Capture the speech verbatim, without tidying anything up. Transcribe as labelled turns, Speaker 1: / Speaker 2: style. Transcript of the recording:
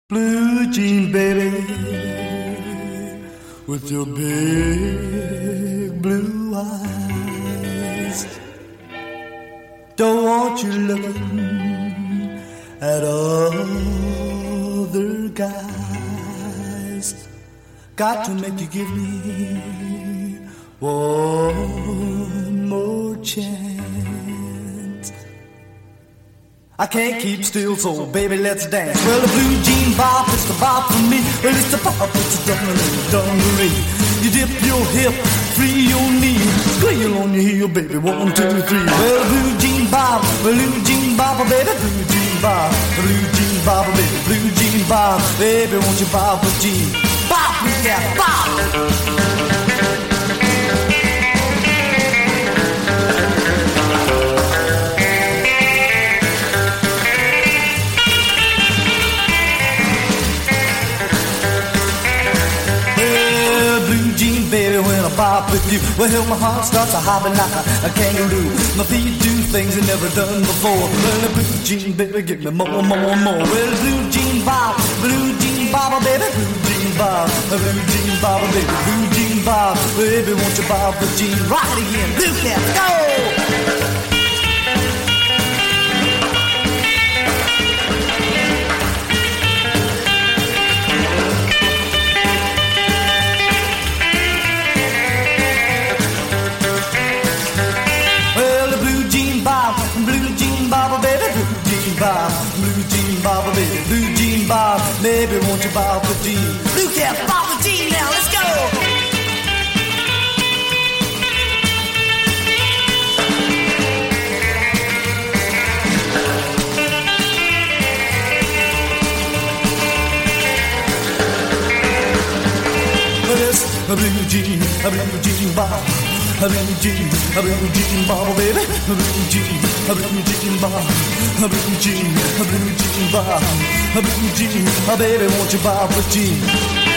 Speaker 1: Blue jean baby, with your big blue eyes. Don't want you looking at other guys. Got to make you give me one more chance. I can't keep still, so baby, let's dance. Well, the blue jean bop, it's the bop for me. Well, it's the bop, it's the dungaree, dungaree. You dip your hip, free your knee, squeal on your heel, baby, one, two, three. Well, the blue jean bop, blue jean bop, baby, blue jean bop, blue jean bop, baby, blue jean bop, baby, won't you bop a jean? Bop, yeah, bop. Baby, when I bop with you, well, my heart starts a hopping like a, a kangaroo. My feet do things I never done before. Well, the blue jean, baby, give me more, more, more. Well, blue jean bop, blue jean bop, baby, blue jean bop, blue jean bop, baby, blue jean bop, baby, won't you bop the jean? Rock it again, blue cat, go! Bob, blue jean bob, baby, blue jean bob, baby, won't you bob the jean? Blue cat, bob the jean now, let's go! Yes, a blue jean, a blue jean bob. A blue jean, a blue jean bob, baby. A blue jean, a blue jean bob. A blue jean, a blue jean bob. A blue jean, a baby, won't you bob the jean?